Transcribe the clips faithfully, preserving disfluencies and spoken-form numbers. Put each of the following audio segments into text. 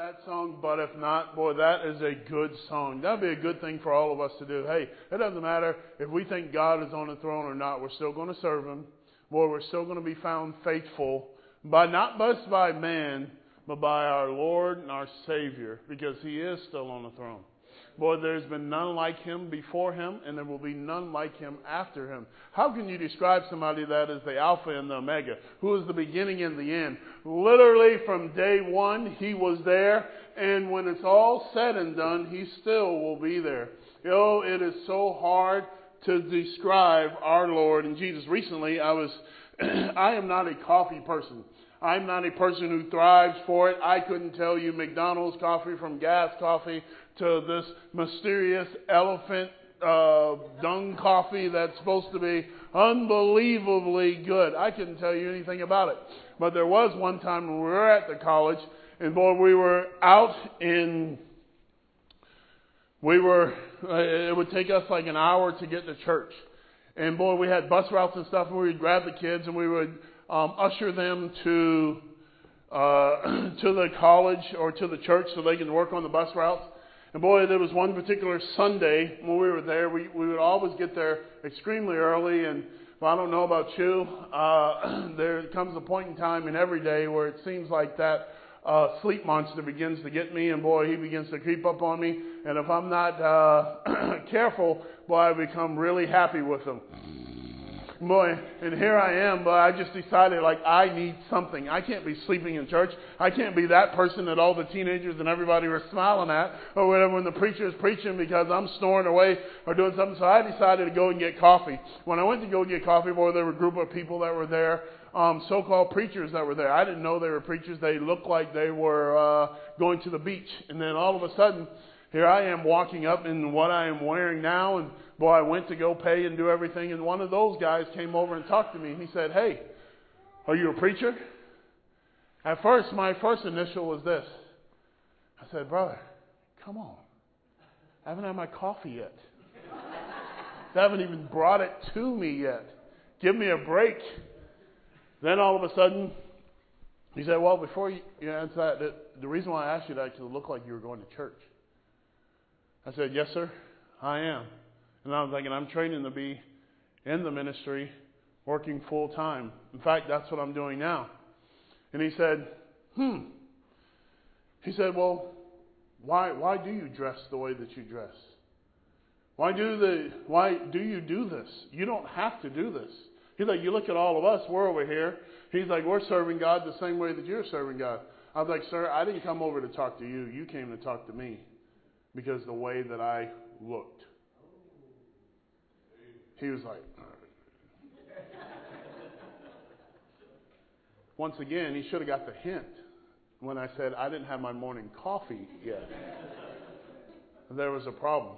that song, but if not, boy, that is a good song. That would be a good thing for all of us to do. Hey, it doesn't matter if we think God is on the throne or not. We're still going to serve Him. Boy, we're still going to be found faithful, by not just by man, but by our Lord and our Savior, because He is still on the throne. Boy, there's been none like Him before Him, and there will be none like Him after Him. How can you describe somebody that is the Alpha and the Omega, who is the beginning and the end? Literally from day one, He was there, and when it's all said and done, He still will be there. You know, it is so hard to describe our Lord and Jesus. Recently, I was, I am not a coffee person. I'm not a person who thrives for it. I couldn't tell you McDonald's coffee from gas coffee to this mysterious elephant uh, dung coffee that's supposed to be unbelievably good. I couldn't tell you anything about it. But there was one time when we were at the college, and boy, we were out in, we were, uh, it would take us like an hour to get to church. And boy, we had bus routes and stuff, and we would grab the kids and we would Um, usher them to uh, to the college or to the church so they can work on the bus routes. And boy, there was one particular Sunday when we were there. We we would always get there extremely early. And well, I don't know about you. Uh, there comes a point in time in every day where it seems like that uh, sleep monster begins to get me. And boy, he begins to creep up on me. And if I'm not uh, careful, boy, I become really happy with him. Boy, and here I am, but I just decided, like, I need something. I can't be sleeping in church. I can't be that person that all the teenagers and everybody were smiling at or whatever when the preacher is preaching because I'm snoring away or doing something. So I decided to go and get coffee. When I went to go get coffee, boy, there were a group of people that were there, um, so-called preachers that were there. I didn't know they were preachers. They looked like they were uh, going to the beach. And then all of a sudden, here I am walking up in what I am wearing now, and boy, I went to go pay and do everything, and one of those guys came over and talked to me. He said, "Hey, are you a preacher?" At first, my first initial was this. I said, "Brother, come on. I haven't had my coffee yet. They haven't even brought it to me yet. Give me a break." Then all of a sudden, he said, "Well, before you, you answer that, the, the reason why I asked you that is because it looked like you were going to church." I said, "Yes, sir, I am." And I was thinking, I'm training to be in the ministry, working full time. In fact, that's what I'm doing now. And he said, hmm. He said, "Well, why why do you dress the way that you dress? Why do the why do you do this? You don't have to do this." He's like, "You look at all of us, we're over here." He's like, "We're serving God the same way that you're serving God." I was like, "Sir, I didn't come over to talk to you. You came to talk to me because the way that I looked." He was like, once again, he should have got the hint when I said I didn't have my morning coffee yet. There was a problem.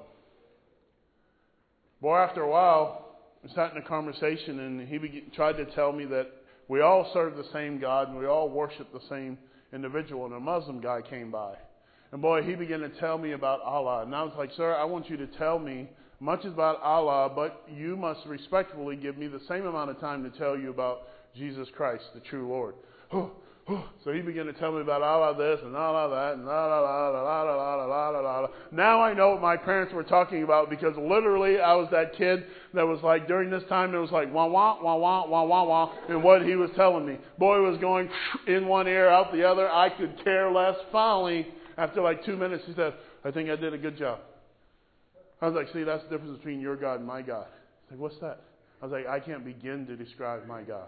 Boy, after a while, we sat in a conversation, and he began, tried to tell me that we all serve the same God and we all worship the same individual. And a Muslim guy came by. And boy, he began to tell me about Allah. And I was like, "Sir, I want you to tell me much about Allah, but you must respectfully give me the same amount of time to tell you about Jesus Christ, the true Lord." So he began to tell me about Allah this and Allah that and la la la la la la la la la la. Now I know what my parents were talking about, because literally I was that kid that was like, during this time it was like wah wah wah wah wah wah wah, and what he was telling me. Boy, it was going in one ear out the other. I could care less. Finally, after like two minutes, he said, "I think I did a good job." I was like, "See, that's the difference between your God and my God." He's like, "What's that?" I was like, "I can't begin to describe my God."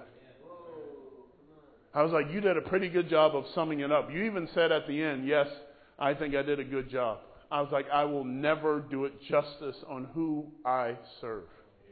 I was like, "You did a pretty good job of summing it up. You even said at the end, 'Yes, I think I did a good job.'" I was like, "I will never do it justice on who I serve."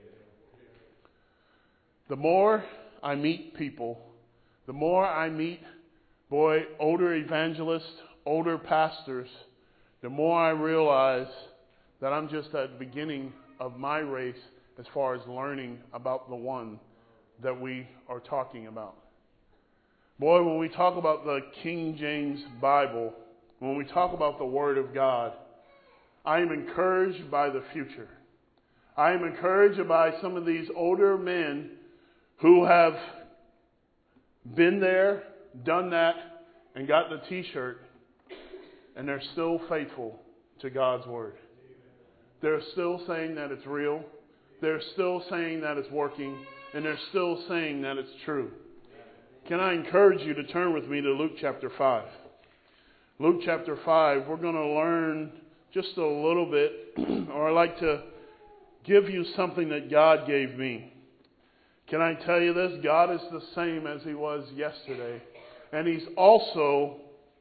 The more I meet people, the more I meet, boy, older evangelists, older pastors, the more I realize that I'm just at the beginning of my race as far as learning about the one that we are talking about. Boy, when we talk about the King James Bible, when we talk about the Word of God, I am encouraged by the future. I am encouraged by some of these older men who have been there, done that, and got the t-shirt and they're still faithful to God's Word. They're still saying that it's real. They're still saying that it's working. And they're still saying that it's true. Can I encourage you to turn with me to Luke chapter five? Luke chapter five, we're going to learn just a little bit, or I'd like to give you something that God gave me. Can I tell you this? God is the same as He was yesterday. And He's also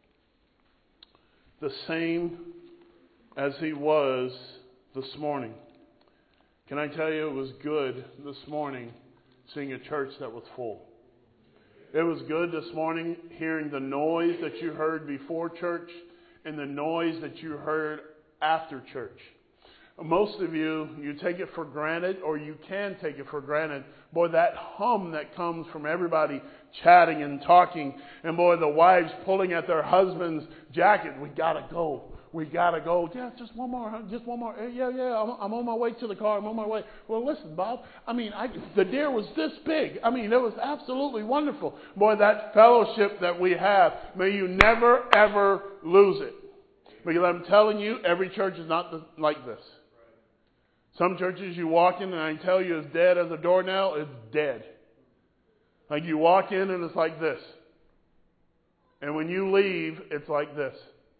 the same as He was this morning. Can I tell you, it was good this morning seeing a church that was full. It was good this morning hearing the noise that you heard before church and the noise that you heard after church. Most of you, you take it for granted, or you can take it for granted. Boy, that hum that comes from everybody chatting and talking, and boy, the wives pulling at their husband's jacket. We gotta go. We gotta go. Yeah, just one more. Just one more. Yeah, yeah. I'm, I'm on my way to the car. I'm on my way. Well, listen, Bob. I mean, I, the deer was this big. I mean, it was absolutely wonderful. Boy, that fellowship that we have. May you never ever lose it. Because I'm telling you, every church is not the, like this. Some churches you walk in and I tell you it's dead as a doornail, it's dead. Like you walk in and it's like this. And when you leave, it's like this.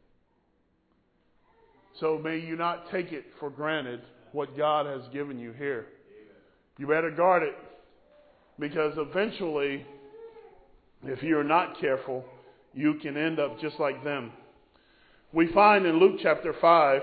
So may you not take it for granted what God has given you here. You better guard it. Because eventually, if you're not careful, you can end up just like them. We find in Luke chapter five,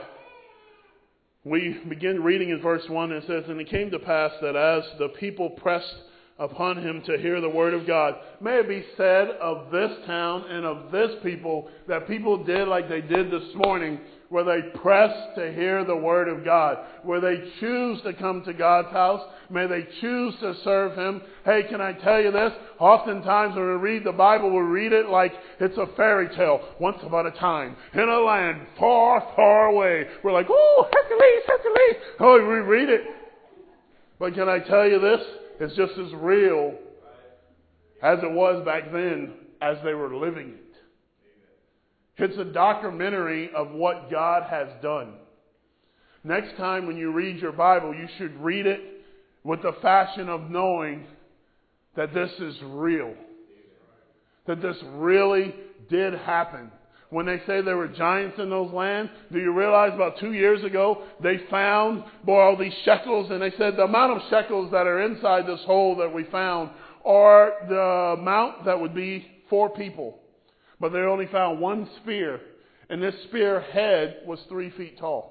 we begin reading in verse one, and it says, "And it came to pass that as the people pressed upon him to hear the word of God," may it be said of this town and of this people that people did like they did this morning, where they pressed to hear the word of God, where they choose to come to God's house. May they choose to serve Him. Hey, can I tell you this? Oftentimes when we read the Bible, we read it like it's a fairy tale. Once upon a time, in a land far, far away. We're like, oh, Hercules, Hercules. Oh, we read it. But can I tell you this? It's just as real as it was back then as they were living it. It's a documentary of what God has done. Next time when you read your Bible, you should read it with the fashion of knowing that this is real. That this really did happen. When they say there were giants in those lands, do you realize about two years ago, they found, boy, all these shekels, and they said the amount of shekels that are inside this hole that we found are the amount that would be four people. But they only found one spear, and this spear head was three feet tall.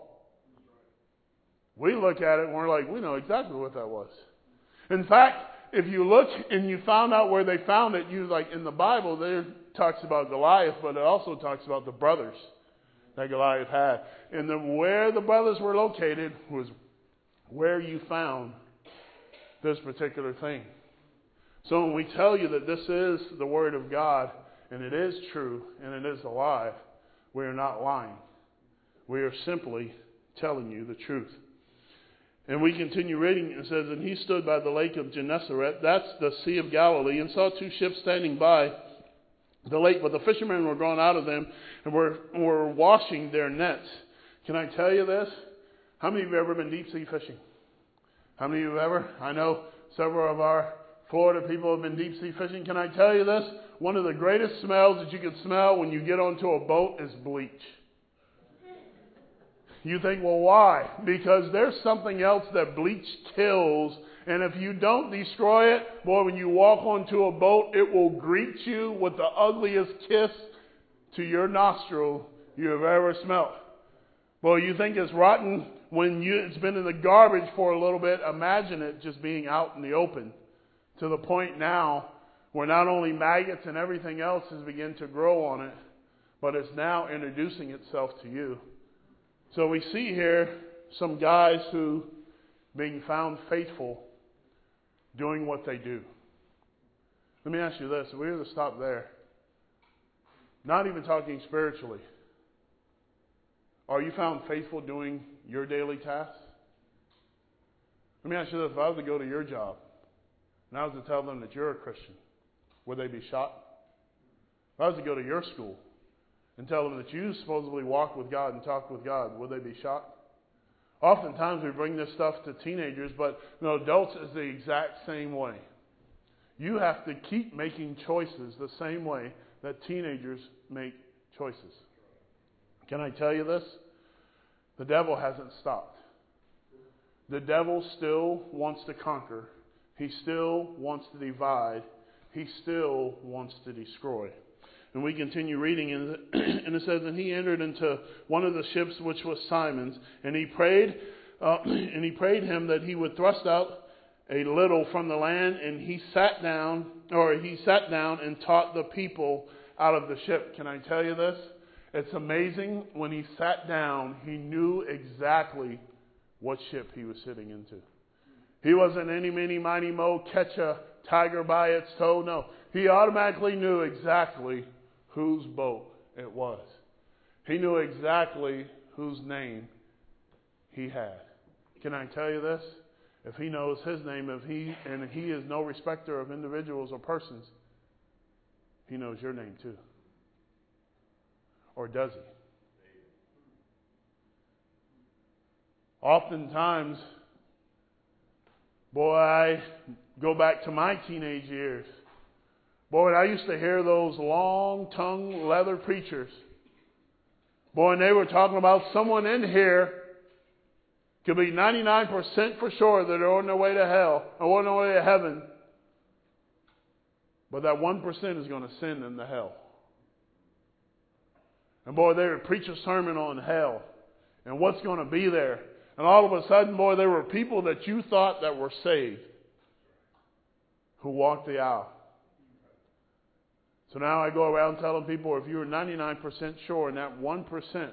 We look at it and we're like, we know exactly what that was. In fact, if you look and you found out where they found it, you like in the Bible, there talks about Goliath, but it also talks about the brothers that Goliath had. And the, where the brothers were located was where you found this particular thing. So when we tell you that this is the Word of God, and it is true, and it is alive, we are not lying. We are simply telling you the truth. And we continue reading. It says, "And he stood by the lake of Gennesaret," that's the Sea of Galilee, "and saw two ships standing by the lake, but the fishermen were gone out of them and were, were washing their nets." Can I tell you this? How many of you have ever been deep sea fishing? How many of you have ever? I know several of our Florida people have been deep sea fishing. Can I tell you this? One of the greatest smells that you can smell when you get onto a boat is bleach. You think, well, why? Because there's something else that bleach kills, and if you don't destroy it, boy, when you walk onto a boat, it will greet you with the ugliest kiss to your nostril you have ever smelled. Well, you think it's rotten when you, it's been in the garbage for a little bit. Imagine it just being out in the open, to the point now where not only maggots and everything else has begun to grow on it, but it's now introducing itself to you. So we see here some guys who, being found faithful, doing what they do. Let me ask you this. If we were to stop there, not even talking spiritually, are you found faithful doing your daily tasks? Let me ask you this. If I was to go to your job and I was to tell them that you're a Christian, would they be shocked? If I was to go to your school and tell them that you supposedly walk with God and talk with God, would they be shocked? Oftentimes we bring this stuff to teenagers, but you know, adults is the exact same way. You have to keep making choices the same way that teenagers make choices. Can I tell you this? The devil hasn't stopped. The devil still wants to conquer. He still wants to divide. He still wants to destroy. And we continue reading, and it says, and he entered into one of the ships, which was Simon's, and he prayed, uh, and he prayed him that he would thrust out a little from the land, and he sat down, or he sat down and taught the people out of the ship. Can I tell you this? It's amazing. When he sat down, he knew exactly what ship he was sitting into. He wasn't any, mini, mighty, mo, catch a tiger by its toe. No, he automatically knew exactly whose boat it was. He knew exactly whose name he had. Can I tell you this? If he knows his name, if he and he is no respecter of individuals or persons, he knows your name too. Or does he? Oftentimes, boy, I go back to my teenage years. Boy, I used to hear those long-tongued leather preachers. Boy, and they were talking about someone in here could be ninety-nine percent for sure that they're on their way to hell, or on their way to heaven. But that one percent is going to send them to hell. And boy, they would preach a sermon on hell and what's going to be there. And all of a sudden, boy, there were people that you thought that were saved who walked the aisle. So now I go around telling people, if you were ninety-nine percent sure and that one percent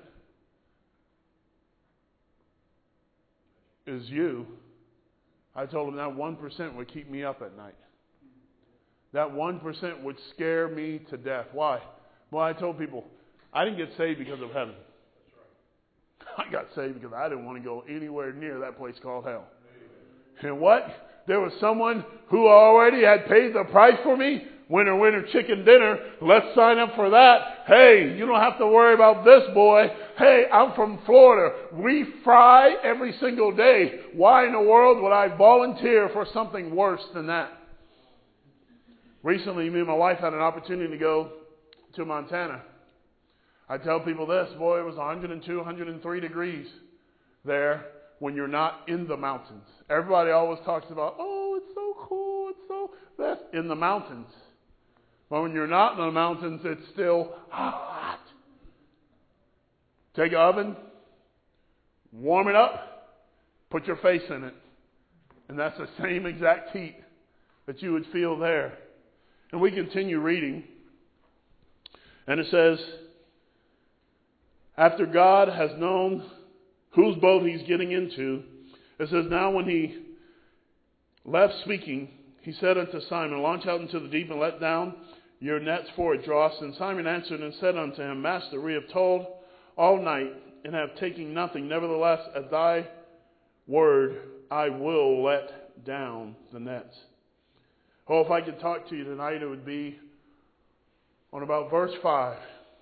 is you, I told them that one percent would keep me up at night. That one percent would scare me to death. Why? Well, I told people, I didn't get saved because of heaven. I got saved because I didn't want to go anywhere near that place called hell. And what? There was someone who already had paid the price for me. Winter, winter chicken dinner. Let's sign up for that. Hey, you don't have to worry about this, boy. Hey, I'm from Florida. We fry every single day. Why in the world would I volunteer for something worse than that? Recently, me and my wife had an opportunity to go to Montana. I tell people this, boy, it was one hundred two, one hundred three degrees there when you're not in the mountains. Everybody always talks about, oh, it's so cool, it's so that's in the mountains. But when you're not in the mountains, it's still hot. Take an oven, warm it up, put your face in it. And that's the same exact heat that you would feel there. And we continue reading. And it says, after God has known whose boat he's getting into, it says, now when he left speaking, he said unto Simon, launch out into the deep and let down your nets for a draught. And Simon answered and said unto him, Master, we have toiled all night and have taken nothing. Nevertheless, at thy word, I will let down the nets. Oh, if I could talk to you tonight, it would be on about verse five.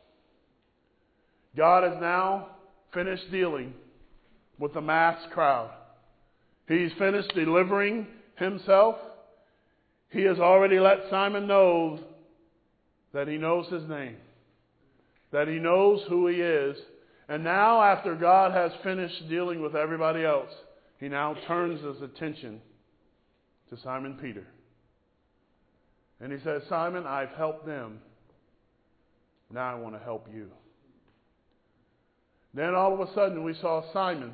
God has now finished dealing with the mass crowd. He's finished delivering himself. He has already let Simon know that he knows his name, that he knows who he is. And now, after God has finished dealing with everybody else, he now turns his attention to Simon Peter. And he says, Simon, I've helped them. Now I want to help you. Then all of a sudden we saw Simon.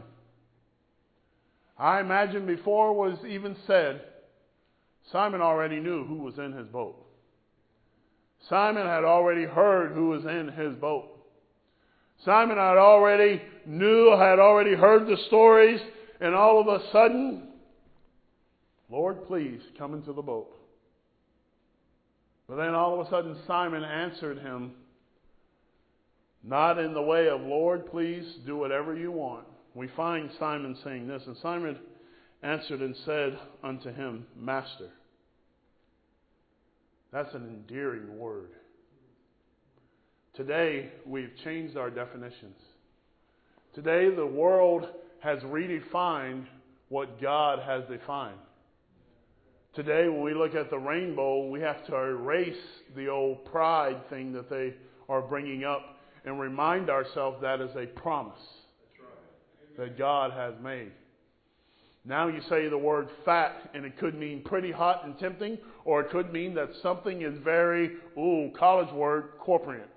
I imagine before it was even said, Simon already knew who was in his boat. Simon had already heard who was in his boat. Simon had already knew, had already heard the stories, and all of a sudden, Lord, please come into the boat. But then all of a sudden Simon answered him, not in the way of, Lord, please do whatever you want. We find Simon saying this, and Simon answered and said unto him, Master. That's an endearing word. Today, we've changed our definitions. Today, the world has redefined what God has defined. Today, when we look at the rainbow, we have to erase the old pride thing that they are bringing up and remind ourselves that is a promise that God has made. Now you say the word fat, and it could mean pretty hot and tempting, or it could mean that something is very, ooh, college word, corpulent.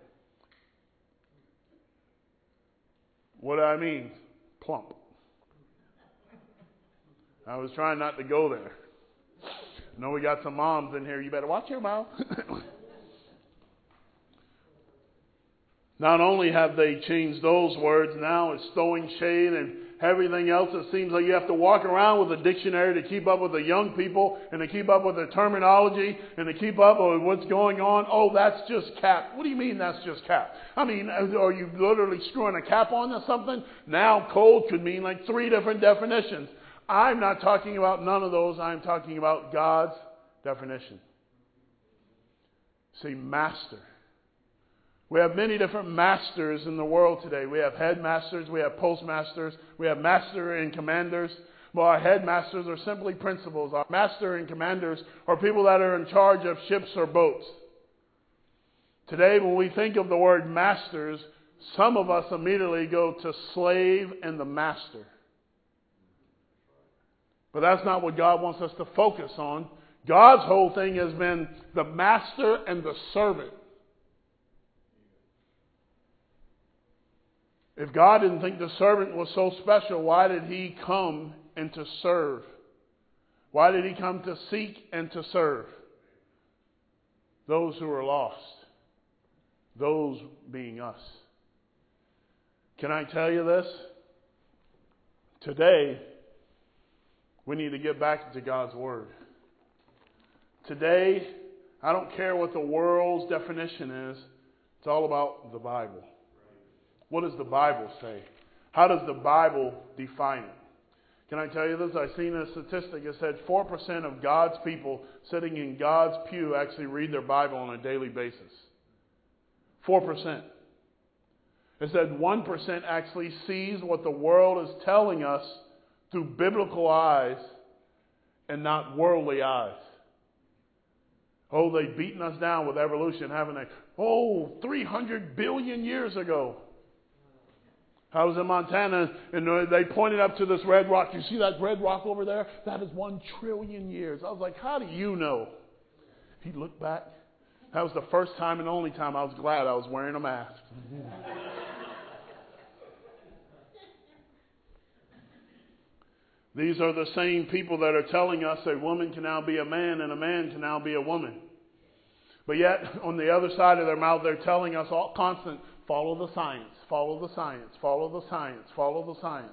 What do I mean? Plump. I was trying not to go there. I know we got some moms in here. You better watch your mouth. Not only have they changed those words, now it's throwing shade and everything else. It seems like you have to walk around with a dictionary to keep up with the young people and to keep up with the terminology and to keep up with what's going on. Oh, that's just cap. What do you mean that's just cap? I mean, are you literally screwing a cap on to something? Now cold could mean like three different definitions. I'm not talking about none of those. I'm talking about God's definition. See, master. We have many different masters in the world today. We have headmasters, we have postmasters, we have master and commanders. Well, our headmasters are simply principals. Our master and commanders are people that are in charge of ships or boats. Today, when we think of the word masters, some of us immediately go to slave and the master. But that's not what God wants us to focus on. God's whole thing has been the master and the servant. If God didn't think the servant was so special, why did he come and to serve? Why did he come to seek and to serve? Those who are lost. Those being us. Can I tell you this? Today, we need to get back to God's Word. Today, I don't care what the world's definition is. It's all about the Bible. What does the Bible say? How does the Bible define it? Can I tell you this? I've seen a statistic that said four percent of God's people sitting in God's pew actually read their Bible on a daily basis. four percent. It said one percent actually sees what the world is telling us through biblical eyes and not worldly eyes. Oh, they've beaten us down with evolution, haven't they? Oh, three hundred billion years ago. I was in Montana, and they pointed up to this red rock. You see that red rock over there? That is one trillion years. I was like, how do you know? He looked back. That was the first time and only time I was glad I was wearing a mask. These are the same people that are telling us a woman can now be a man and a man can now be a woman. But yet, on the other side of their mouth, they're telling us all constant, follow the science, follow the science, follow the science, follow the science.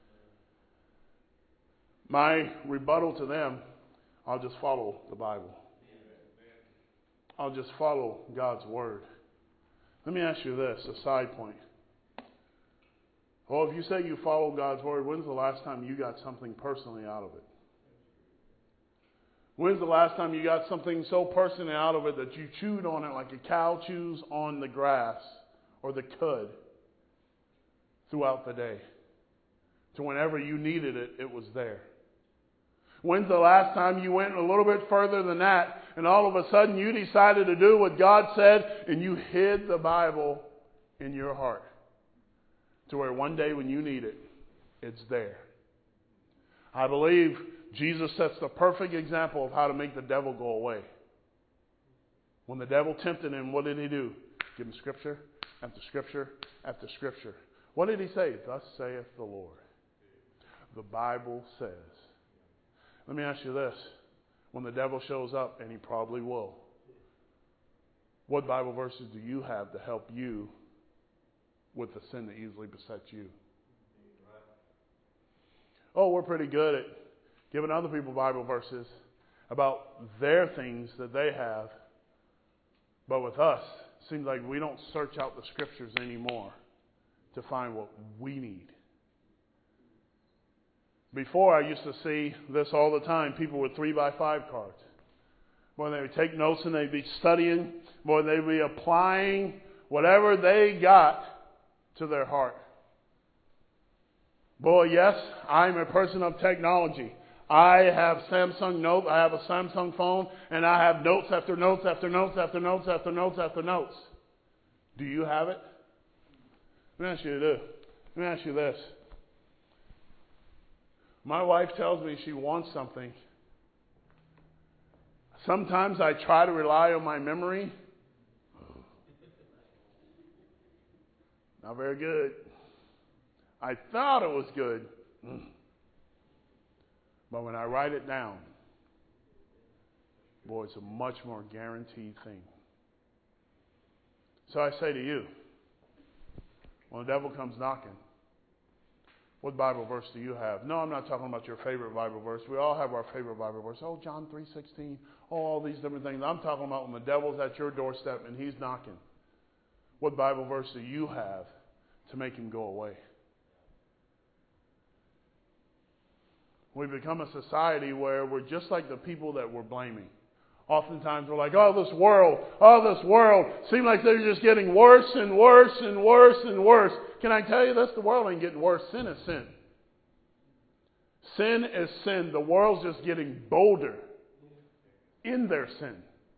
My rebuttal to them, I'll just follow the Bible. I'll just follow God's Word. Let me ask you this, a side point. Oh, if you say you follow God's Word, when's the last time you got something personally out of it? When's the last time you got something so personally out of it that you chewed on it like a cow chews on the grass or the cud throughout the day? To whenever you needed it, it was there. When's the last time you went a little bit further than that and all of a sudden you decided to do what God said and you hid the Bible in your heart? To where one day when you need it, it's there. I believe Jesus sets the perfect example of how to make the devil go away. When the devil tempted him, what did he do? Give him scripture after scripture after scripture. What did he say? Thus saith the Lord. The Bible says. Let me ask you this. When the devil shows up, and he probably will, what Bible verses do you have to help you with the sin that easily besets you? Oh, we're pretty good at giving other people Bible verses about their things that they have. But with us, it seems like we don't search out the Scriptures anymore to find what we need. Before, I used to see this all the time, people with three by five cards. Boy, they would take notes and they'd be studying. Boy, they'd be applying whatever they got to their heart. Boy, yes, I'm a person of technology. I have Samsung Note, I have a Samsung phone, and I have notes after notes after notes after notes after notes after notes. Do you have it? Let me ask you this. Let me ask you this. My wife tells me she wants something. Sometimes I try to rely on my memory. Not very good. I thought it was good. But when I write it down, boy, it's a much more guaranteed thing. So I say to you, when the devil comes knocking, what Bible verse do you have? No, I'm not talking about your favorite Bible verse. We all have our favorite Bible verse. Oh, John three sixteen. Oh, all these different things. I'm talking about when the devil's at your doorstep and he's knocking. What Bible verse do you have to make him go away? We've become a society where we're just like the people that we're blaming. Oftentimes we're like, oh, this world, oh, this world. Seems like they're just getting worse and worse and worse and worse. Can I tell you this? The world ain't getting worse. Sin is sin. Sin is sin. The world's just getting bolder in their sin.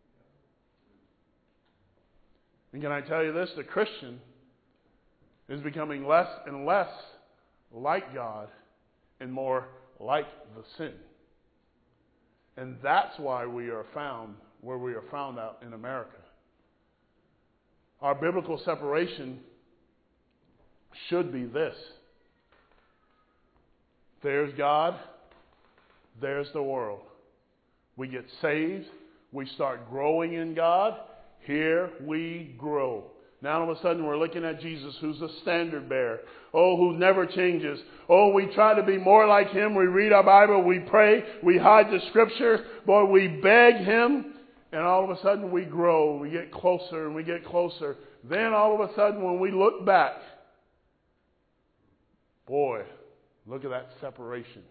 And can I tell you this? The Christian is becoming less and less like God and more like the sin. And that's why we are found where we are found out in America. Our biblical separation should be this. There's God, there's the world. We get saved, we start growing in God, here we grow. Now all of a sudden we're looking at Jesus, who's the standard bearer. Oh, who never changes. Oh, we try to be more like Him. We read our Bible, we pray, we hide the Scripture. Boy, we beg Him. And all of a sudden we grow. We get closer and we get closer. Then all of a sudden when we look back, boy, look at that separation.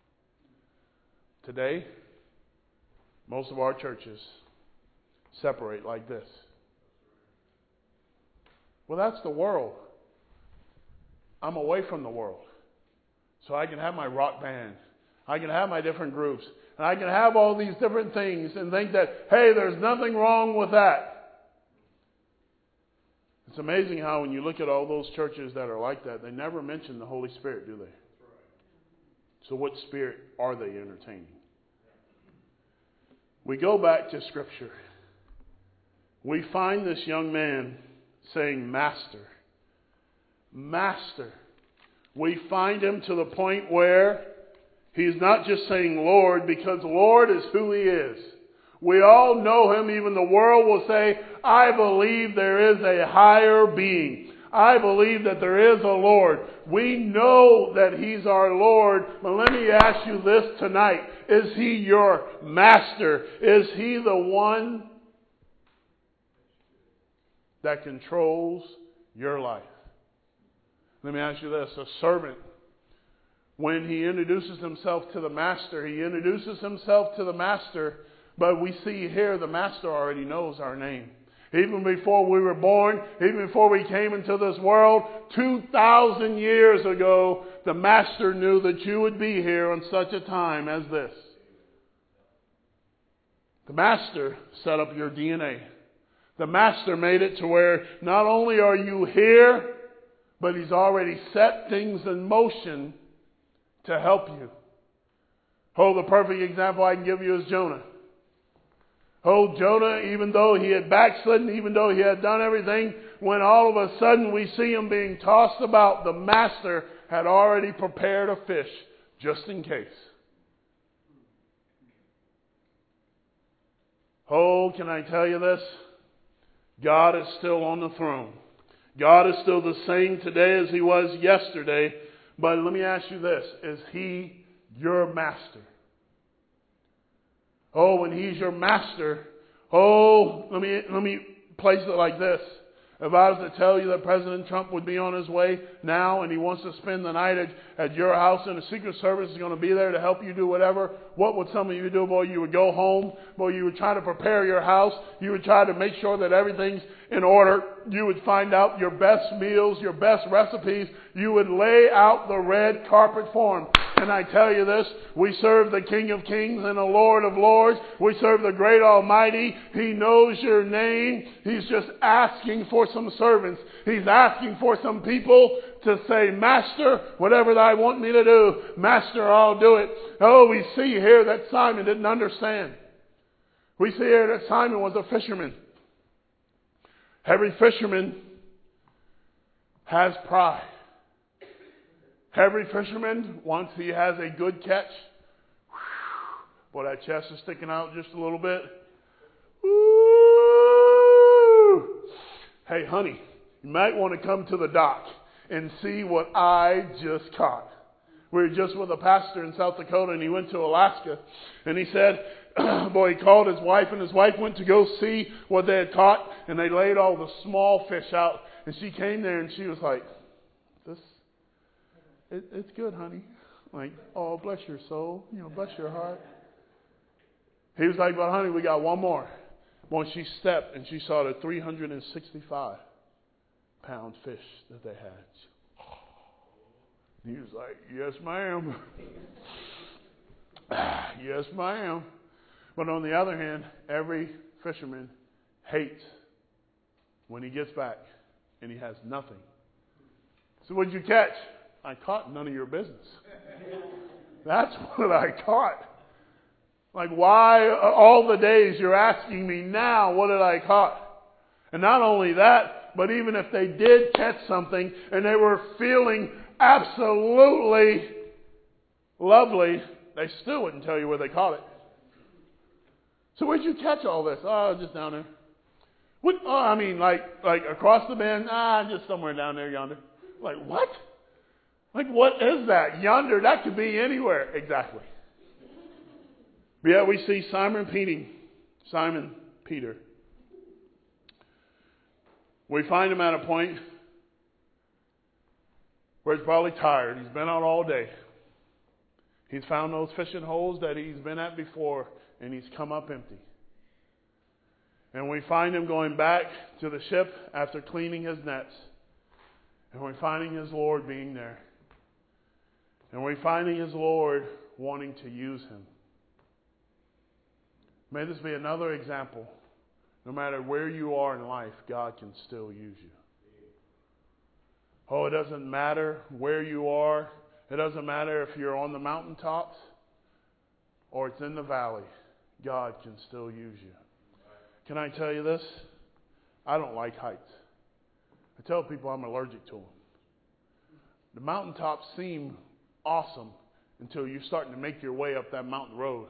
Today, most of our churches separate like this. Well, that's the world. I'm away from the world. So I can have my rock band. I can have my different groups. And I can have all these different things and think that, hey, there's nothing wrong with that. It's amazing how when you look at all those churches that are like that, they never mention the Holy Spirit, do they? So what spirit are they entertaining? We go back to Scripture. We find this young man saying, Master. Master. We find him to the point where he's not just saying Lord, because Lord is who He is. We all know Him. Even the world will say, I believe there is a higher being. I believe that there is a Lord. We know that He's our Lord. But let me ask you this tonight. Is He your Master? Is He the one that controls your life? Let me ask you this. A servant, when he introduces himself to the master, he introduces himself to the master, but we see here the master already knows our name. Even before we were born, even before we came into this world, two thousand years ago, the master knew that you would be here on such a time as this. The master set up your D N A. The master made it to where not only are you here, but He's already set things in motion to help you. Oh, the perfect example I can give you is Jonah. Oh, Jonah, even though he had backslidden, even though he had done everything, when all of a sudden we see him being tossed about, the master had already prepared a fish just in case. Oh, can I tell you this? God is still on the throne. God is still the same today as He was yesterday. But let me ask you this. Is He your master? Oh, when He's your master, oh, let me let me place it like this. If I was to tell you that President Trump would be on his way now and he wants to spend the night at, at your house and the Secret Service is going to be there to help you do whatever, what would some of you do? Boy, you would go home. Boy, you would try to prepare your house. You would try to make sure that everything's in order. You would find out your best meals, your best recipes. You would lay out the red carpet for him. And I tell you this, we serve the King of Kings and the Lord of Lords. We serve the great Almighty. He knows your name. He's just asking for some servants. He's asking for some people to say, Master, whatever thou want me to do, Master, I'll do it. Oh, we see here that Simon didn't understand. We see here that Simon was a fisherman. Every fisherman has pride. Every fisherman, once he has a good catch, boy, that chest is sticking out just a little bit. Woo! Hey, honey, you might want to come to the dock and see what I just caught. We were just with a pastor in South Dakota, and he went to Alaska, and he said, boy, he called his wife, and his wife went to go see what they had caught, and they laid all the small fish out, and she came there, and she was like, this, it, it's good, honey. Like, oh, bless your soul, you know, bless your heart. He was like, but honey, we got one more. Boy, she stepped, and she saw the three hundred sixty-five pound fish that they had. He was like, yes, ma'am. Yes, ma'am. But on the other hand, every fisherman hates when he gets back and he has nothing. So what'd you catch? I caught none of your business. That's what I caught. Like, why all the days you're asking me now, what did I caught? And not only that, but even if they did catch something and they were feeling absolutely lovely, they still wouldn't tell you where they caught it. So where'd you catch all this? Oh, just down there. What? Oh, I mean, like like across the bend? Ah, just somewhere down there yonder. Like, what? Like, what is that? Yonder? That could be anywhere. Exactly. But yet we see Simon Peter. Simon Peter. We find him at a point where he's probably tired. He's been out all day. He's found those fishing holes that he's been at before, and he's come up empty. And we find him going back to the ship after cleaning his nets. And we're finding his Lord being there. And we're finding his Lord wanting to use him. May this be another example. No matter where you are in life, God can still use you. Oh, it doesn't matter where you are. It doesn't matter if you're on the mountaintops or it's in the valley. God can still use you. Can I tell you this? I don't like heights. I tell people I'm allergic to them. The mountaintops seem awesome until you're starting to make your way up that mountain road.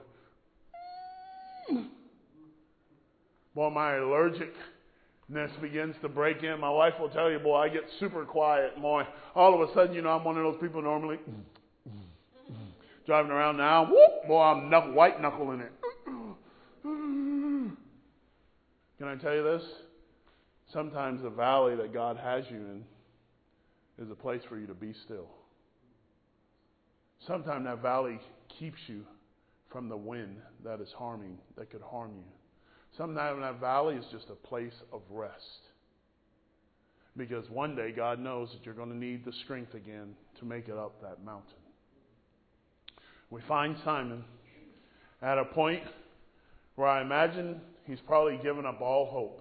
Boy, my allergicness begins to break in. My wife will tell you, boy, I get super quiet. Boy, all of a sudden, you know, I'm one of those people normally driving around now. Whoop, boy, I'm knuckle, white knuckling it. Can I tell you this? Sometimes the valley that God has you in is a place for you to be still. Sometimes that valley keeps you from the wind that is harming, that could harm you. Sometimes that valley is just a place of rest. Because one day God knows that you're going to need the strength again to make it up that mountain. We find Simon at a point where I imagine he's probably given up all hope.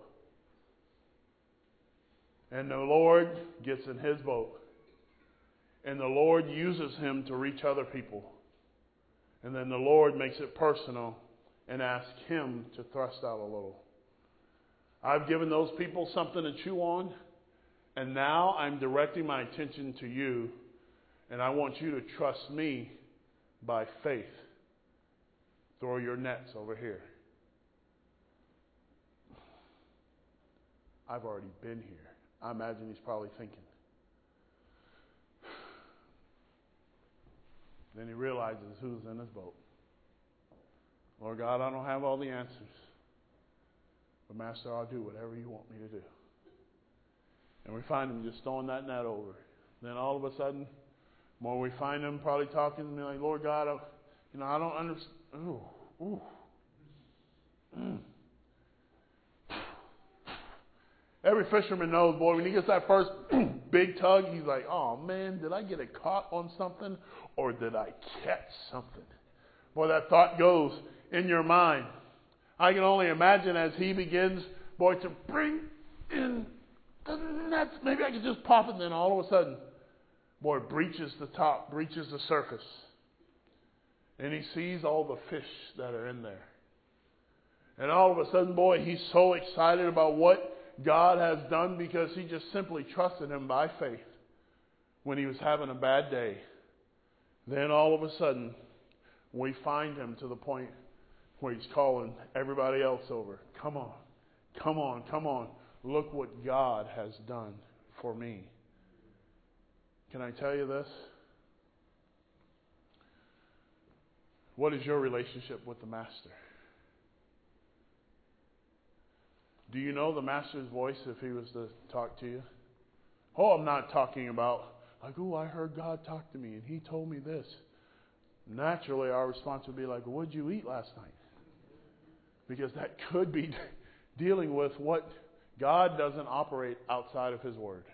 And the Lord gets in his boat. And the Lord uses him to reach other people. And then the Lord makes it personal and asks him to thrust out a little. I've given those people something to chew on. And now I'm directing my attention to you. And I want you to trust me by faith. Throw your nets over here. I've already been here. I imagine he's probably thinking. Then he realizes who's in his boat. Lord God, I don't have all the answers. But Master, I'll do whatever you want me to do. And we find them just throwing that net over. Then all of a sudden, more we find them probably talking to me like, Lord God, I, you know, I don't understand. Ooh, ooh. Mm. Every fisherman knows, boy, when he gets that first big tug, he's like, oh man, did I get it caught on something or did I catch something? Boy, that thought goes in your mind. I can only imagine as he begins, boy, to bring in the nets. Maybe I could just pop it, and then all of a sudden, boy, it breaches the top, breaches the surface. And he sees all the fish that are in there. And all of a sudden, boy, he's so excited about what God has done because he just simply trusted him by faith when he was having a bad day. Then all of a sudden, we find him to the point where he's calling everybody else over. Come on, come on, come on. Look what God has done for me. Can I tell you this? What is your relationship with the Master? Do you know the Master's voice if he was to talk to you? Oh, I'm not talking about, like, oh, I heard God talk to me and he told me this. Naturally, our response would be like, what did you eat last night? Because that could be dealing with what God doesn't operate outside of his word.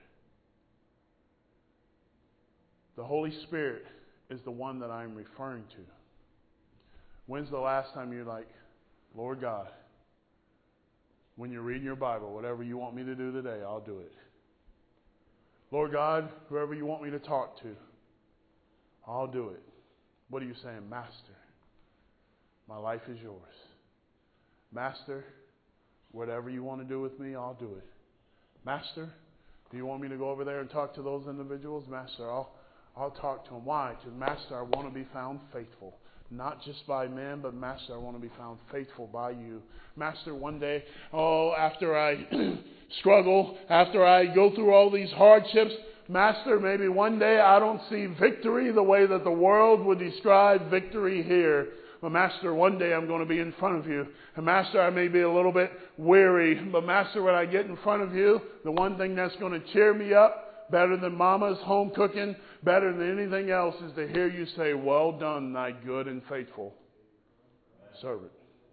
The Holy Spirit is the one that I'm referring to. When's the last time you're like, Lord God, when you're reading your Bible, whatever you want me to do today, I'll do it. Lord God, whoever you want me to talk to, I'll do it. What are you saying? Master, my life is yours. Master, whatever you want to do with me, I'll do it. Master, do you want me to go over there and talk to those individuals? Master, I'll, I'll talk to them. Why? Because, Master, I want to be found faithful. Not just by men, but Master, I want to be found faithful by you. Master, one day, oh, after I struggle, after I go through all these hardships, Master, maybe one day I don't see victory the way that the world would describe victory here. But Master, one day I'm going to be in front of you. And Master, I may be a little bit weary. But Master, when I get in front of you, the one thing that's going to cheer me up, better than Mama's home cooking, better than anything else, is to hear you say, well done, thy good and faithful servant.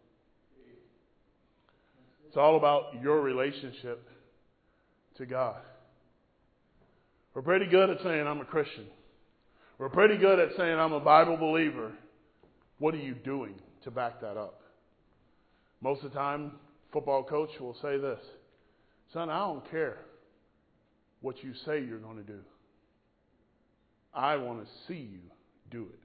It's all about your relationship to God. We're pretty good at saying I'm a Christian. We're pretty good at saying I'm a Bible believer. What are you doing to back that up? Most of the time, football coach will say this, son, I don't care what you say you're going to do. I want to see you do it.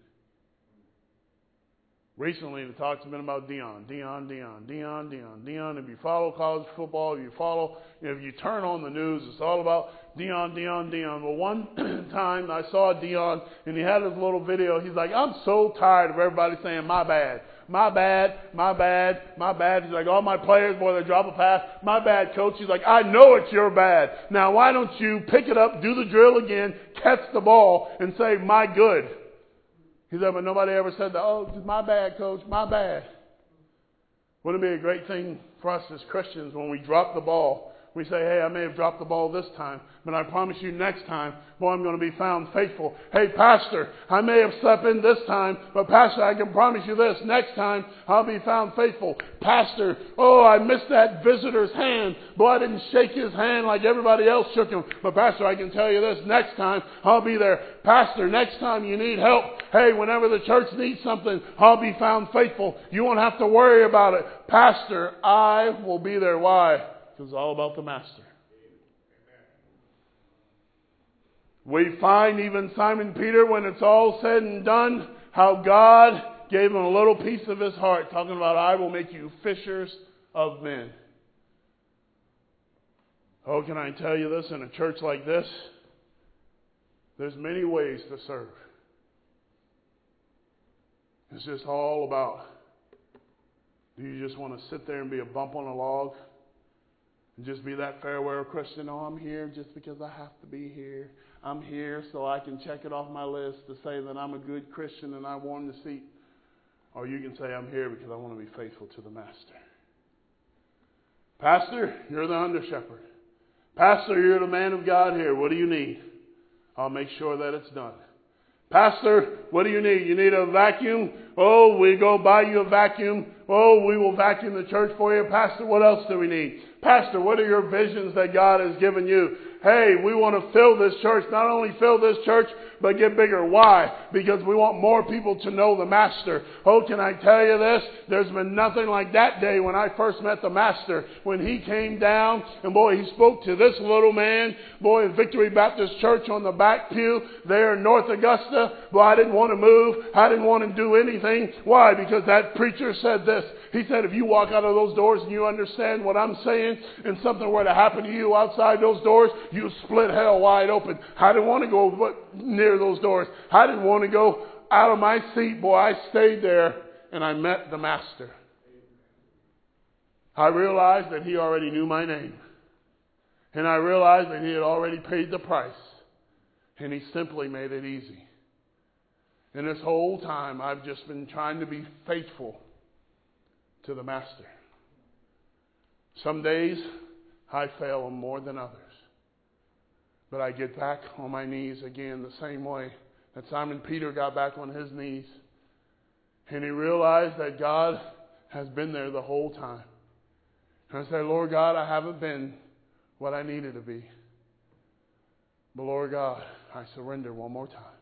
Recently, the talks have been about Deion, Deion, Deion, Deion, Deion, Deion. If you follow college football, if you follow, if you turn on the news, it's all about Deion, Deion, Deion. Well, one time I saw Deion, and he had his little video. He's like, I'm so tired of everybody saying my bad. My bad, my bad, my bad. He's like, all my players, boy, they drop a pass. My bad, coach. He's like, I know it's your bad. Now, why don't you pick it up, do the drill again, catch the ball, and say, my good. He said, but nobody ever said that, oh, my bad, coach, my bad. Wouldn't it be a great thing for us as Christians when we drop the ball? We say, hey, I may have dropped the ball this time, but I promise you next time, boy, I'm going to be found faithful. Hey, Pastor, I may have slept in this time, but Pastor, I can promise you this, next time I'll be found faithful. Pastor, oh, I missed that visitor's hand. Boy, I didn't shake his hand like everybody else shook him. But Pastor, I can tell you this, next time I'll be there. Pastor, next time you need help, hey, whenever the church needs something, I'll be found faithful. You won't have to worry about it. Pastor, I will be there. Why? It's all about the Master. We find even Simon Peter, when it's all said and done, how God gave him a little piece of his heart, talking about, I will make you fishers of men. Oh, can I tell you this? In a church like this, there's many ways to serve. It's just all about, do you just want to sit there and be a bump on a log? And just be that farewell Christian. Oh, I'm here just because I have to be here. I'm here so I can check it off my list to say that I'm a good Christian and I won the seat. Or you can say, I'm here because I want to be faithful to the Master. Pastor, you're the under shepherd. Pastor, you're the man of God here. What do you need? I'll make sure that it's done. Pastor, what do you need? You need a vacuum? Oh, we go buy you a vacuum. Oh, we will vacuum the church for you. Pastor, what else do we need? Pastor, what are your visions that God has given you? Hey, we want to fill this church. Not only fill this church, but get bigger. Why? Because we want more people to know the Master. Oh, can I tell you this? There's been nothing like that day when I first met the Master. When he came down, and boy, he spoke to this little man. Boy, in Victory Baptist Church on the back pew there in North Augusta. Boy, I didn't want to move. I didn't want to do anything. Why? Because that preacher said this. He said, if you walk out of those doors and you understand what I'm saying, and something were to happen to you outside those doors, you split hell wide open. I didn't want to go near those doors. I didn't want to go out of my seat. Boy, I stayed there and I met the Master. I realized that he already knew my name. And I realized that he had already paid the price. And he simply made it easy. And this whole time I've just been trying to be faithful to the Master. Some days I fail him more than others. But I get back on my knees again the same way that Simon Peter got back on his knees. And he realized that God has been there the whole time. And I said, Lord God, I haven't been what I needed to be. But Lord God, I surrender one more time.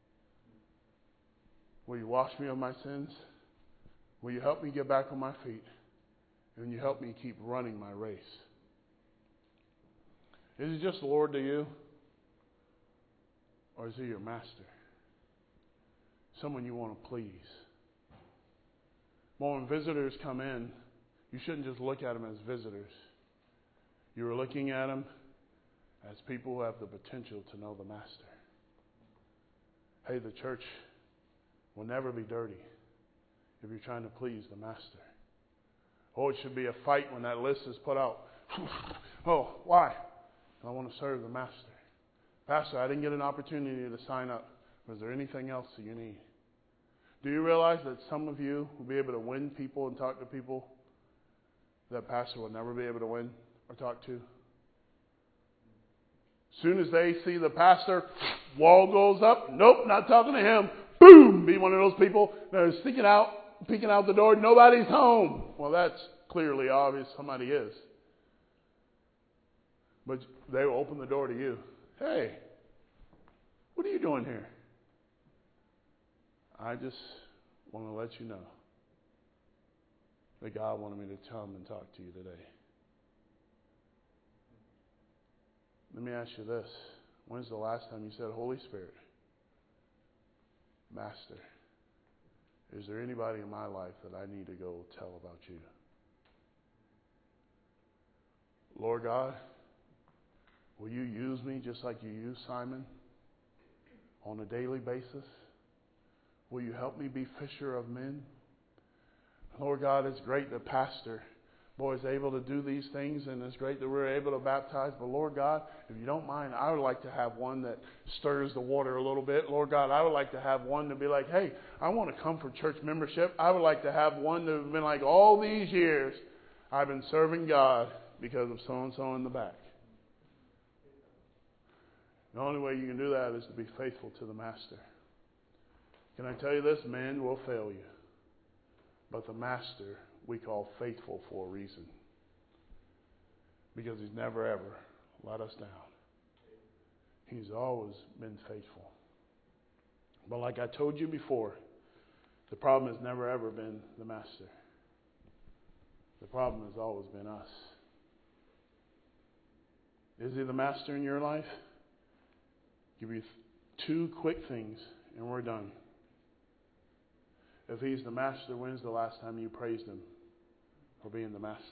Will you wash me of my sins? Will you help me get back on my feet? And will you help me keep running my race? Is he just Lord to you? Or is he your master? Someone you want to please. Well, when visitors come in, you shouldn't just look at them as visitors. You're looking at them as people who have the potential to know the Master. Hey, the church will never be dirty if you're trying to please the Master. Oh, it should be a fight when that list is put out. Oh, why? I want to serve the Master. Pastor, I didn't get an opportunity to sign up. Was there anything else that you need? Do you realize that some of you will be able to win people and talk to people that Pastor will never be able to win or talk to? As soon as they see the pastor, wall goes up. Nope, not talking to him. Boom! Be one of those people that are sticking out, peeking out the door. Nobody's home. Well, that's clearly obvious somebody is. But they will open the door to you. Hey, what are you doing here? I just want to let you know that God wanted me to come and talk to you today. Let me ask you this. When's the last time you said, Holy Spirit, Master, is there anybody in my life that I need to go tell about you? Lord God, will you use me just like you used Simon on a daily basis? Will you help me be fisher of men? Lord God, it's great that Pastor Boy is able to do these things, and it's great that we're able to baptize. But Lord God, if you don't mind, I would like to have one that stirs the water a little bit. Lord God, I would like to have one to be like, hey, I want to come for church membership. I would like to have one to have been like, all these years I've been serving God because of so-and-so in the back. The only way you can do that is to be faithful to the Master. Can I tell you this? Man will fail you. But the Master we call faithful for a reason. Because he's never ever let us down. He's always been faithful. But like I told you before, the problem has never ever been the Master. The problem has always been us. Is he the Master in your life? Give you two quick things and we're done. If he's the Master, when's the last time you praised him for being the Master?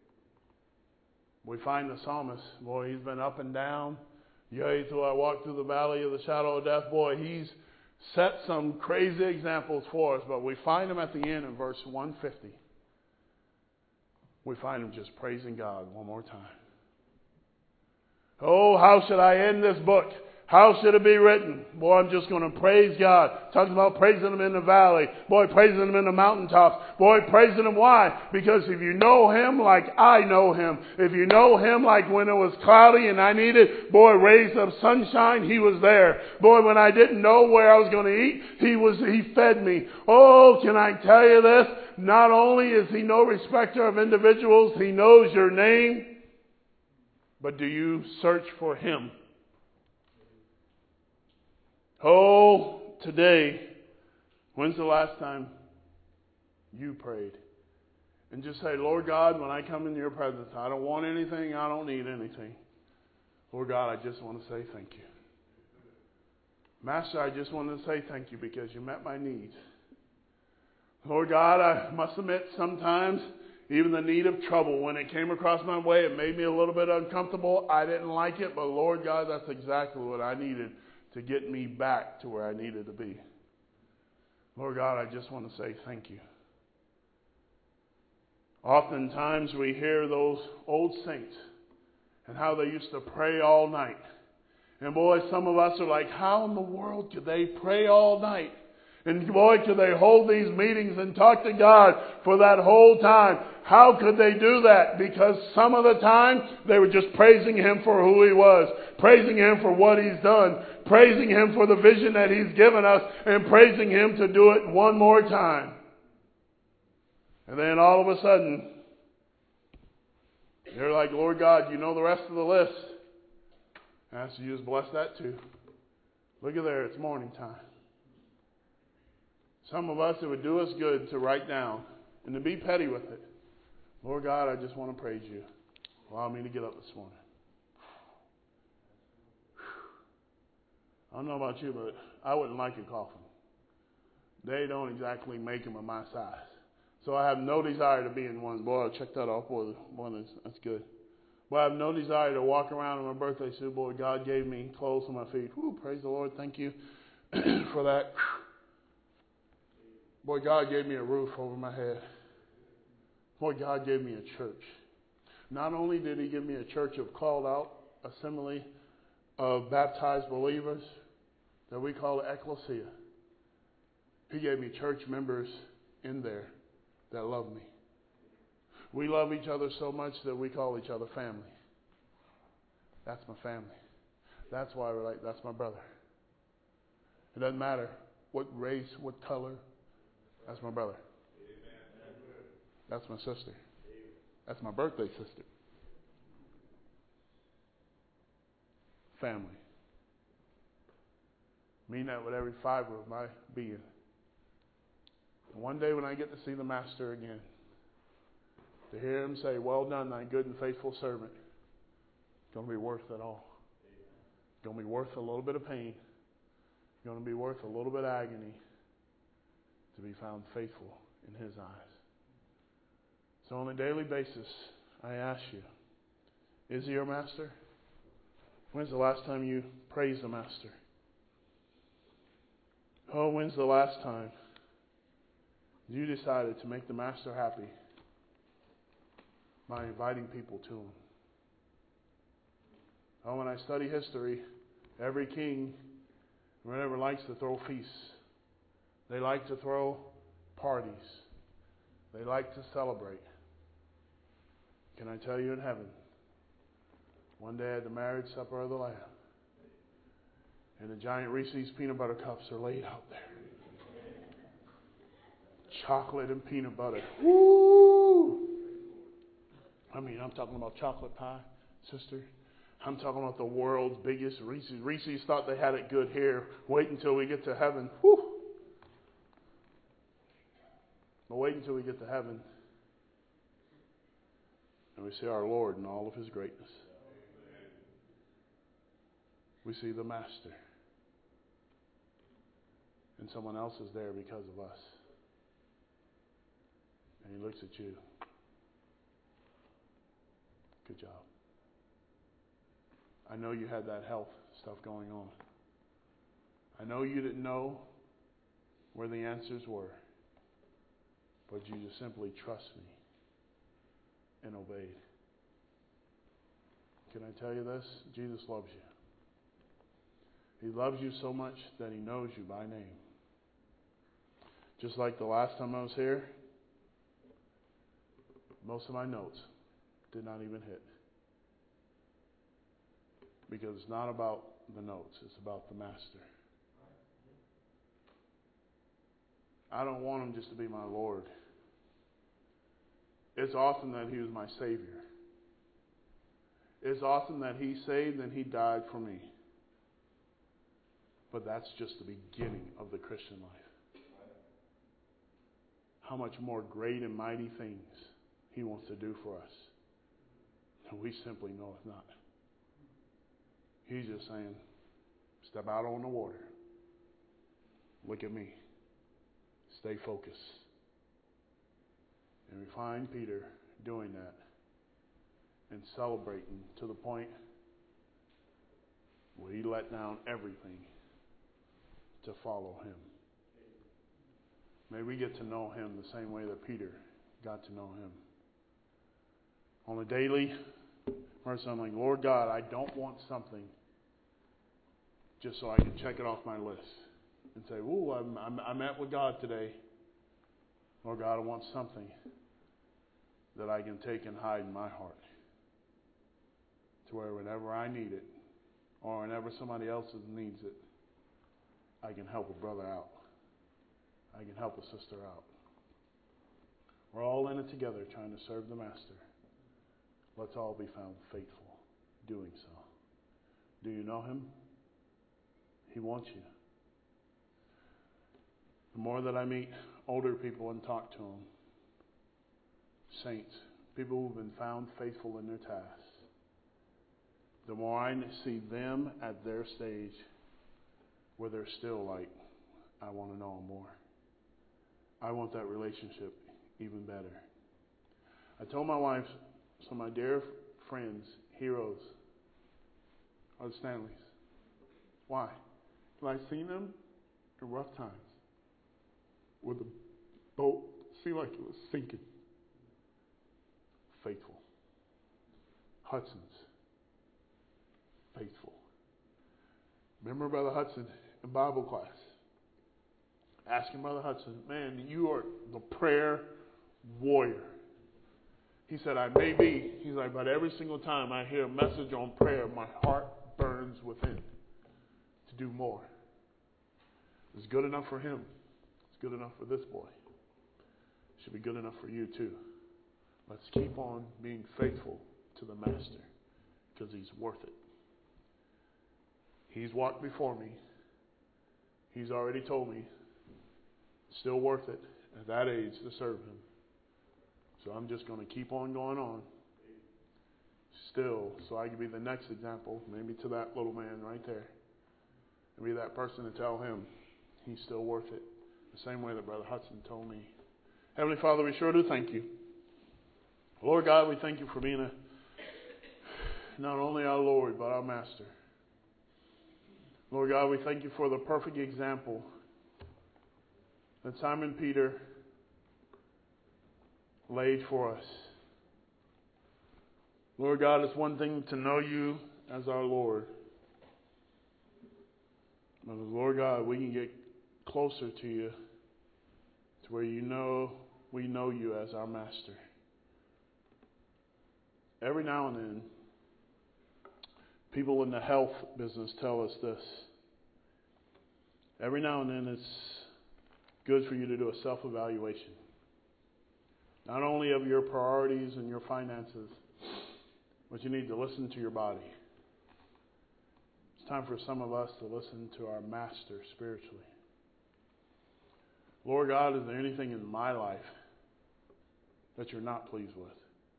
We find the psalmist, boy, he's been up and down. Yea, though I walk through the valley of the shadow of death, boy, he's set some crazy examples for us, but we find him at the end in verse one fifty. We find him just praising God one more time. Oh, how should I end this book? How should it be written? Boy, I'm just going to praise God. Talks about praising Him in the valley. Boy, praising Him in the mountaintops. Boy, praising Him. Why? Because if you know Him like I know Him, if you know Him like when it was cloudy and I needed, boy, rays of sunshine, He was there. Boy, when I didn't know where I was going to eat, He was, He fed me. Oh, can I tell you this? Not only is He no respecter of individuals, He knows your name, but do you search for Him? Oh, today, when's the last time you prayed? And just say, Lord God, when I come in your presence, I don't want anything, I don't need anything. Lord God, I just want to say thank you. Master, I just want to say thank you because you met my needs. Lord God, I must admit sometimes even the need of trouble, when it came across my way, it made me a little bit uncomfortable. I didn't like it, but Lord God, that's exactly what I needed to get me back to where I needed to be. Lord God, I just want to say thank you. Oftentimes we hear those old saints and how they used to pray all night. And boy, some of us are like, how in the world could they pray all night? And boy, could they hold these meetings and talk to God for that whole time. How could they do that? Because some of the time, they were just praising Him for who He was, praising Him for what He's done, praising Him for the vision that He's given us, and praising Him to do it one more time. And then all of a sudden, they're like, Lord God, you know the rest of the list. I ask you to just bless that too. Look at there, it's morning time. Some of us, it would do us good to write down and to be petty with it. Lord God, I just want to praise you. Allow me to get up this morning. I don't know about you, but I wouldn't like a coffin. They don't exactly make them of my size. So I have no desire to be in one. Boy, I'll check that off. Boy, one is, that's good. But I have no desire to walk around on my birthday suit. Boy, God gave me clothes on my feet. Whew, praise the Lord. Thank you for that. Boy, God gave me a roof over my head. Boy, God gave me a church. Not only did He give me a church of called out assembly of baptized believers that we call ecclesia. He gave me church members in there that love me. We love each other so much that we call each other family. That's my family. That's why we're like, that's my brother. It doesn't matter what race, what color. That's my brother. That's my sister. That's my birthday sister. Family. Mean that with every fiber of my being. And one day when I get to see the Master again, to hear Him say, well done, thy good and faithful servant, it's going to be worth it all. It's going to be worth a little bit of pain. It's going to be worth a little bit of agony to be found faithful in His eyes. So on a daily basis, I ask you, is He your Master? When's the last time you praised the Master? Oh, when's the last time you decided to make the Master happy by inviting people to Him? Oh, when I study history, every king, whenever likes to throw feasts, they like to throw parties. They like to celebrate. Can I tell you, in heaven, one day at the marriage supper of the Lamb, and the giant Reese's peanut butter cups are laid out there. Chocolate and peanut butter. Woo! I mean, I'm talking about chocolate pie, sister. I'm talking about the world's biggest Reese's. Reese's thought they had it good here. Wait until we get to heaven. Woo! But wait until we get to heaven and we see our Lord in all of His greatness. We see the Master. And someone else is there because of us. And He looks at you. Good job. I know you had that health stuff going on. I know you didn't know where the answers were. But you just simply trust me and obeyed. Can I tell you this? Jesus loves you. He loves you so much that He knows you by name. Just like the last time I was here, most of my notes did not even hit. Because it's not about the notes, it's about the Master. I don't want Him just to be my Lord. It's awesome that He was my Savior. It's awesome that He saved and He died for me. But that's just the beginning of the Christian life. How much more great and mighty things He wants to do for us. And we simply know it's not. He's just saying, step out on the water. Look at me. Stay focused. And we find Peter doing that and celebrating to the point where he let down everything to follow Him. May we get to know Him the same way that Peter got to know Him. On a daily, first I'm like, Lord God, I don't want something just so I can check it off my list and say, ooh, I'm, I'm, I met with God today. Lord God, I want something that I can take and hide in my heart to where whenever I need it or whenever somebody else needs it, I can help a brother out. I can help a sister out. We're all in it together trying to serve the Master. Let's all be found faithful doing so. Do you know Him? He wants you. The more that I meet older people and talk to them, saints, people who've been found faithful in their tasks, the more I see them at their stage where they're still like, I want to know Him more. I want that relationship even better. I told my wife, some of my dear friends, heroes, are the Stanleys. Why? Because I've seen them in rough times where the boat seemed like it was sinking. Faithful. Hudson's. Faithful. Remember Brother Hudson in Bible class? Asking Brother Hudson, man, you are the prayer warrior. He said, I may be. He's like, but every single time I hear a message on prayer, my heart burns within to do more. It's good enough for him. It's good enough for this boy. It should be good enough for you too. Let's keep on being faithful to the Master because He's worth it. He's walked before me. He's already told me it's still worth it at that age to serve Him. So I'm just going to keep on going on still so I can be the next example, maybe to that little man right there, and be that person to tell him he's still worth it, the same way that Brother Hudson told me. Heavenly Father, we sure do thank You. Lord God, we thank You for being a, not only our Lord, but our Master. Lord God, we thank You for the perfect example that Simon Peter laid for us. Lord God, it's one thing to know You as our Lord. But Lord God, we can get closer to You to where You know we know You as our Master. Every now and then, people in the health business tell us this. Every now and then it's good for you to do a self-evaluation. Not only of your priorities and your finances, but you need to listen to your body. It's time for some of us to listen to our Master spiritually. Lord God, is there anything in my life that You're not pleased with?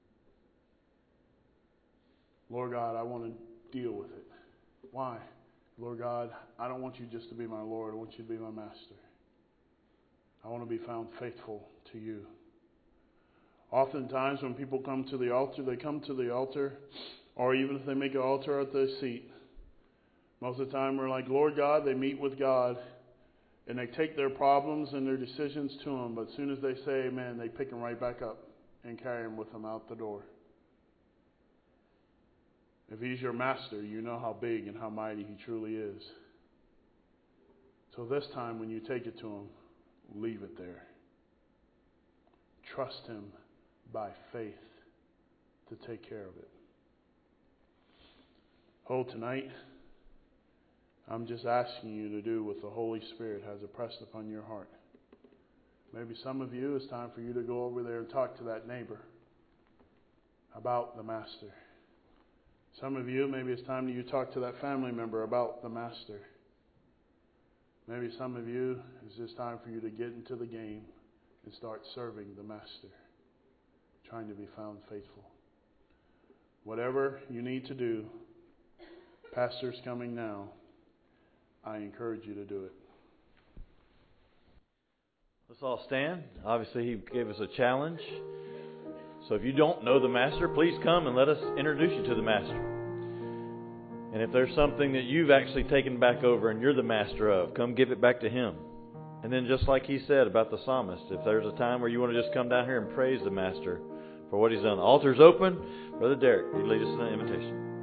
Lord God, I want to deal with it. Why? Lord God, I don't want You just to be my Lord. I want You to be my Master. I want to be found faithful to You. Oftentimes when people come to the altar, they come to the altar, or even if they make an altar at their seat, most of the time we're like, Lord God, they meet with God, and they take their problems and their decisions to Him, but as soon as they say amen, they pick them right back up and carry them with them out the door. If He's your Master, you know how big and how mighty He truly is. So this time when you take it to Him, leave it there. Trust Him by faith to take care of it. Oh, tonight, I'm just asking you to do what the Holy Spirit has impressed upon your heart. Maybe some of you, it's time for you to go over there and talk to that neighbor about the Master. Some of you, maybe it's time that you talk to that family member about the Master. Maybe some of you, it's just time for you to get into the game and start serving the Master, trying to be found faithful. Whatever you need to do, Pastor's coming now. I encourage you to do it. Let's all stand. Obviously, he gave us a challenge. So if you don't know the Master, please come and let us introduce you to the Master. And if there's something that you've actually taken back over and you're the master of, come give it back to Him. And then just like he said about the psalmist, if there's a time where you want to just come down here and praise the Master for what He's done. The altar's open. Brother Derek, you lead us in an invitation.